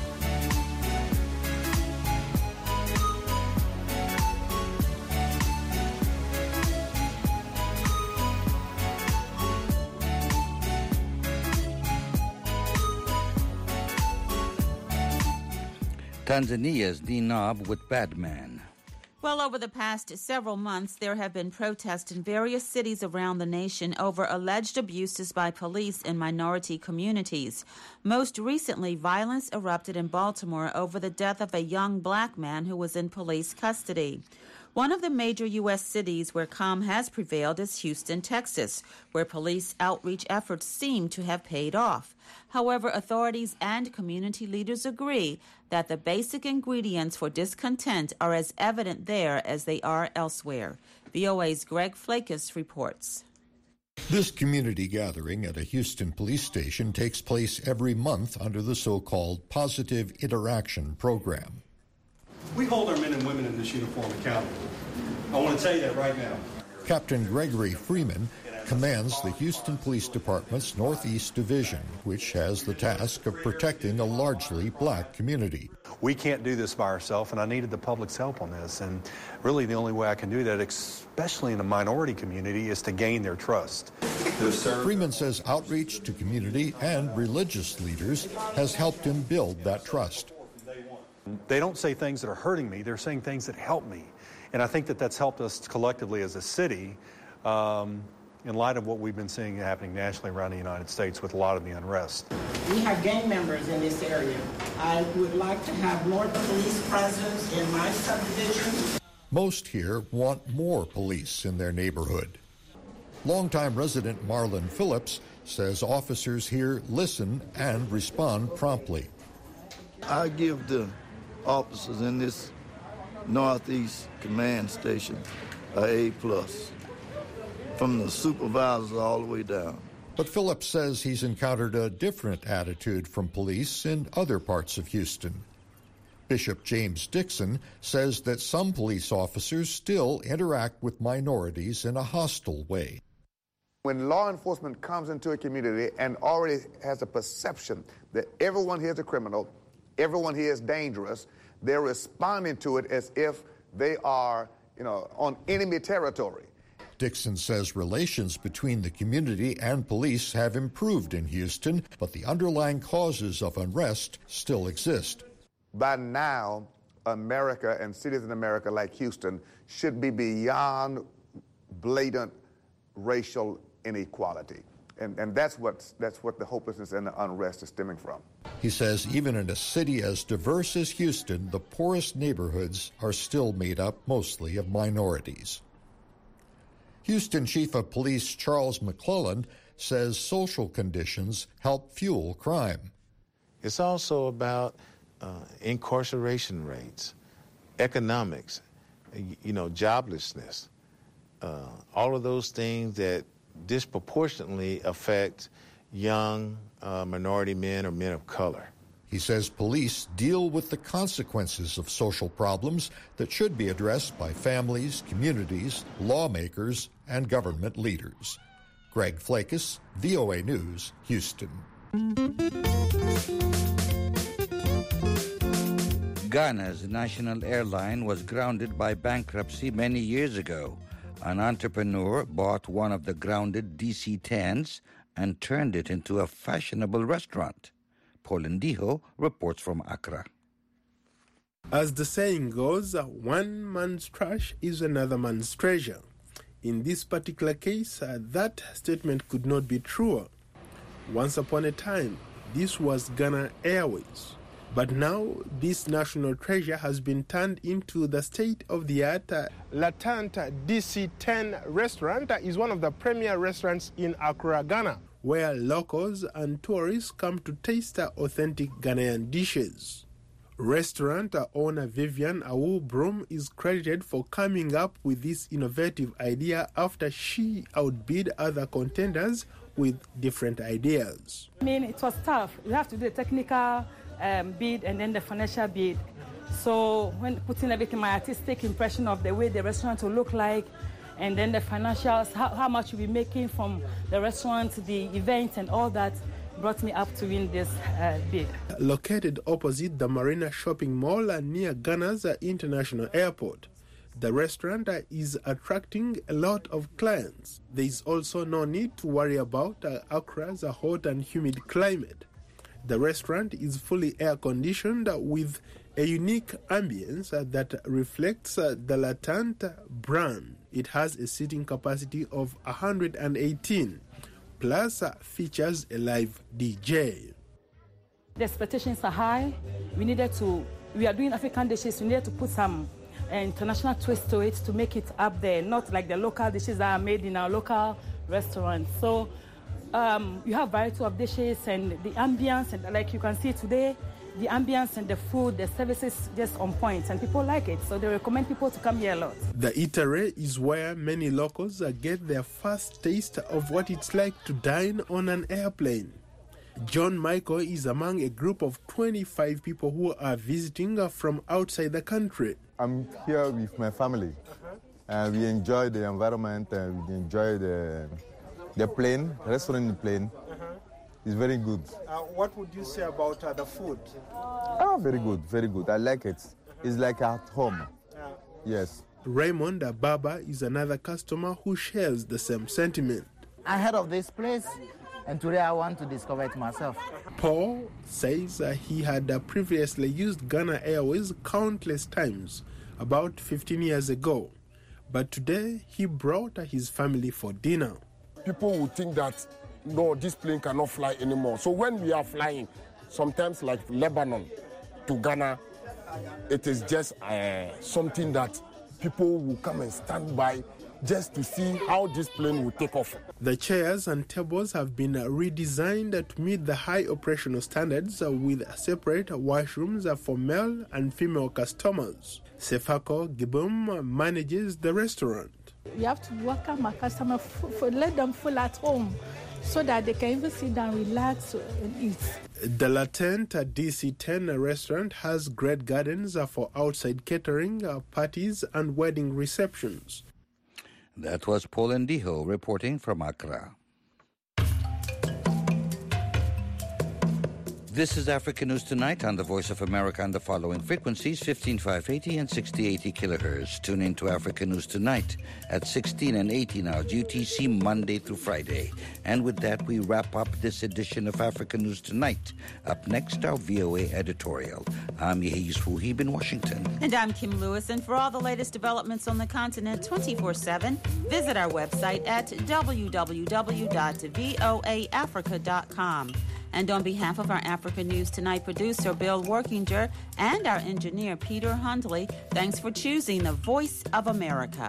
Tanzania's Dinob with Badman. Well, over the past several months, there have been protests in various cities around the nation over alleged abuses by police in minority communities. Most recently, violence erupted in Baltimore over the death of a young black man who was in police custody. One of the major U.S. cities where calm has prevailed is Houston, Texas, where police outreach efforts seem to have paid off. However, authorities and community leaders agree that the basic ingredients for discontent are as evident there as they are elsewhere. VOA's Greg Flakes reports. This community gathering at a Houston police station takes place every month under the so-called Positive Interaction Program. We hold our men and women in this uniform accountable. I want to tell you that right now. Captain Gregory Freeman commands the Houston Police Department's Northeast Division, which has the task of protecting a largely black community. We can't do this by ourselves, and I needed the public's help on this. And really the only way I can do that, especially in a minority community, is to gain their trust. Freeman says outreach to community and religious leaders has helped him build that trust. They don't say things that are hurting me, they're saying things that help me. And I think that that's helped us collectively as a city in light of what we've been seeing happening nationally around the United States with a lot of the unrest. We have gang members in this area. I would like to have more police presence in my subdivision. Most here want more police in their neighborhood. Longtime resident Marlon Phillips says officers here listen and respond promptly. I give the officers in this Northeast Command Station an A+, from the supervisors all the way down. But Phillips says he's encountered a different attitude from police in other parts of Houston. Bishop James Dixon says that some police officers still interact with minorities in a hostile way. When law enforcement comes into a community and already has a perception that everyone here is a criminal, everyone here is dangerous, they're responding to it as if they are, on enemy territory. Dixon says relations between the community and police have improved in Houston, but the underlying causes of unrest still exist. By now, America and cities in America like Houston should be beyond blatant racial inequality. And that's what the hopelessness and the unrest is stemming from. He says even in a city as diverse as Houston, the poorest neighborhoods are still made up mostly of minorities. Houston Chief of Police Charles McClellan says social conditions help fuel crime. It's also about incarceration rates, economics, joblessness, all of those things that disproportionately affect young minority men or men of color. He says police deal with the consequences of social problems that should be addressed by families, communities, lawmakers, and government leaders. Greg Flakus, VOA News, Houston. Ghana's national airline was grounded by bankruptcy many years ago. An entrepreneur bought one of the grounded DC-10s and turned it into a fashionable restaurant. Polendijo reports from Accra. As the saying goes, one man's trash is another man's treasure. In this particular case, that statement could not be truer. Once upon a time, this was Ghana Airways. But now, this national treasure has been turned into the state-of-the-art Latente DC-10 restaurant. Is one of the premier restaurants in Accra, Ghana, where locals and tourists come to taste authentic Ghanaian dishes. Restaurant owner Vivian Awu-Brum is credited for coming up with this innovative idea after she outbid other contenders with different ideas. It was tough. You have to do the technical bid and then the financial bid. So when putting everything, my artistic impression of the way the restaurant will look like, and then the financials, how much you'll be making from the restaurant, the events and all that, brought me up to win this bid. Located opposite the Marina Shopping Mall near Ghana's International Airport, the restaurant is attracting a lot of clients. There is also no need to worry about Accra's hot and humid climate. The restaurant is fully air-conditioned with a unique ambience that reflects the Latente brand. It has a seating capacity of 118, plus features a live DJ. The expectations are high. We are doing African dishes. We needed to put some international twist to it to make it up there, not like the local dishes that are made in our local restaurants. So you have variety of dishes and the ambience, and like you can see today, the ambience and the food, the services just on point, and people like it. So they recommend people to come here a lot. The eatery is where many locals get their first taste of what it's like to dine on an airplane. John Michael is among a group of 25 people who are visiting from outside the country. I'm here with my family, and we enjoy the environment, and we enjoy the plane, restaurant plane. It's very good. What would you say about the food? Oh, very good, very good. I like it. It's like at home. Yes. Raymond Baba is another customer who shares the same sentiment. I heard of this place, and today I want to discover it myself. Paul says he had previously used Ghana Airways countless times, about 15 years ago. But today he brought his family for dinner. People would think that, no, this plane cannot fly anymore. So when we are flying, sometimes like Lebanon to Ghana, it is just something that people will come and stand by just to see how this plane will take off. The chairs and tables have been redesigned to meet the high operational standards with separate washrooms for male and female customers. Sefako Gibum manages the restaurant. You have to welcome a customer, let them feel at home so that they can even sit down, relax, and eat. The Latent DC-10 restaurant has great gardens for outside catering, parties, and wedding receptions. That was Paul Ndiho reporting from Accra. This is Africa News Tonight on the Voice of America on the following frequencies, 15580 and 6080 kilohertz. Tune in to Africa News Tonight at 16 and 18 hours UTC Monday through Friday. And with that, we wrap up this edition of Africa News Tonight. Up next, our VOA editorial. I'm Yehis Fuhib in Washington. And I'm Kim Lewis. And for all the latest developments on the continent 24/7, visit our website at www.voaafrica.com. And on behalf of our Africa News Tonight producer, Bill Workinger, and our engineer, Peter Hundley, thanks for choosing the Voice of America.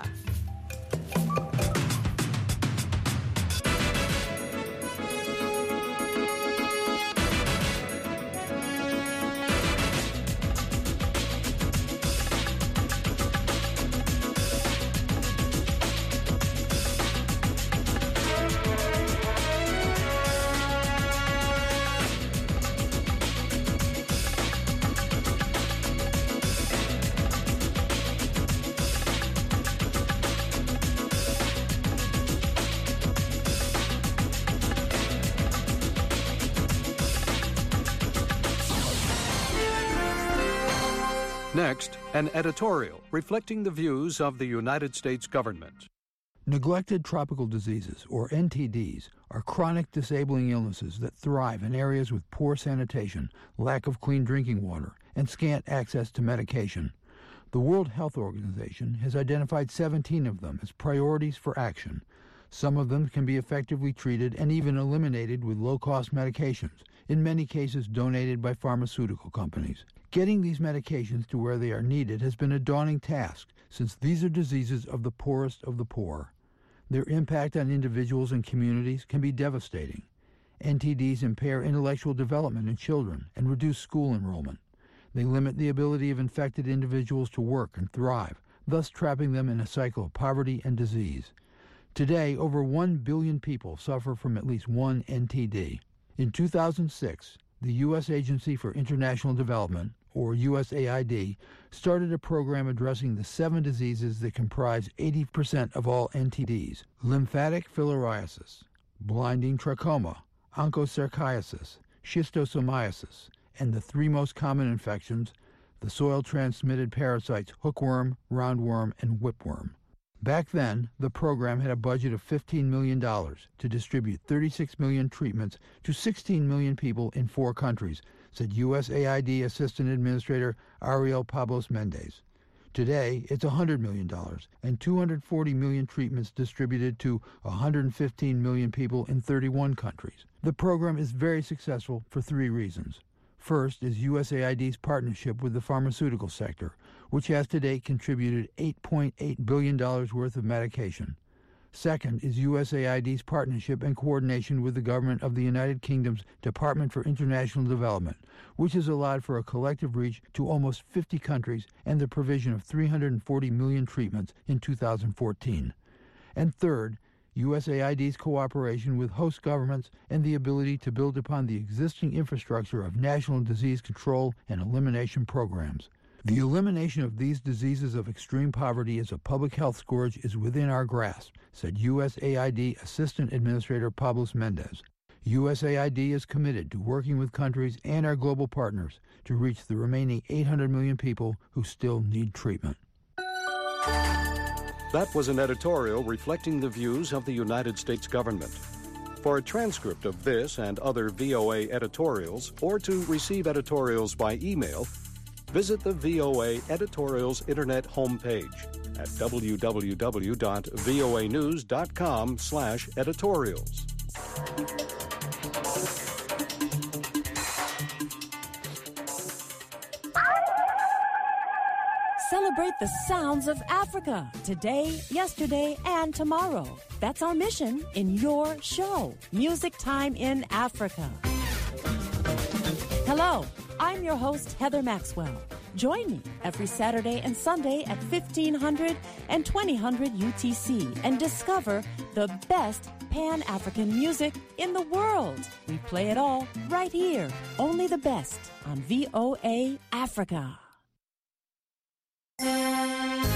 Next, an editorial reflecting the views of the United States government. Neglected tropical diseases, or NTDs, are chronic disabling illnesses that thrive in areas with poor sanitation, lack of clean drinking water, and scant access to medication. The World Health Organization has identified 17 of them as priorities for action. Some of them can be effectively treated and even eliminated with low-cost medications, in many cases donated by pharmaceutical companies. Getting these medications to where they are needed has been a daunting task, since these are diseases of the poorest of the poor. Their impact on individuals and communities can be devastating. NTDs impair intellectual development in children and reduce school enrollment. They limit the ability of infected individuals to work and thrive, thus trapping them in a cycle of poverty and disease. Today, over 1 billion people suffer from at least one NTD. In 2006, the U.S. Agency for International Development, or USAID, started a program addressing the 7 diseases that comprise 80% of all NTDs: lymphatic filariasis, blinding trachoma, onchocerciasis, schistosomiasis, and the 3 most common infections, the soil-transmitted parasites hookworm, roundworm, and whipworm. Back then, the program had a budget of $15 million to distribute 36 million treatments to 16 million people in 4 countries, said USAID Assistant Administrator Ariel Pablos Mendez. Today, it's $100 million and 240 million treatments distributed to 115 million people in 31 countries. The program is very successful for 3 reasons. First is USAID's partnership with the pharmaceutical sector, which has to date contributed $8.8 billion worth of medication. Second is USAID's partnership and coordination with the government of the United Kingdom's Department for International Development, which has allowed for a collective reach to almost 50 countries and the provision of 340 million treatments in 2014. And third, USAID's cooperation with host governments and the ability to build upon the existing infrastructure of national disease control and elimination programs. The elimination of these diseases of extreme poverty as a public health scourge is within our grasp, said USAID Assistant Administrator Pablos Mendez. USAID is committed to working with countries and our global partners to reach the remaining 800 million people who still need treatment. That was an editorial reflecting the views of the United States government. For a transcript of this and other VOA editorials, or to receive editorials by email, visit the VOA Editorials Internet homepage at www.voanews.com/editorials. Celebrate the sounds of Africa today, yesterday, and tomorrow. That's our mission in your show, Music Time in Africa. Hello, I'm your host, Heather Maxwell. Join me every Saturday and Sunday at 1500 and 2000 UTC and discover the best Pan-African music in the world. We play it all right here. Only the best on VOA Africa.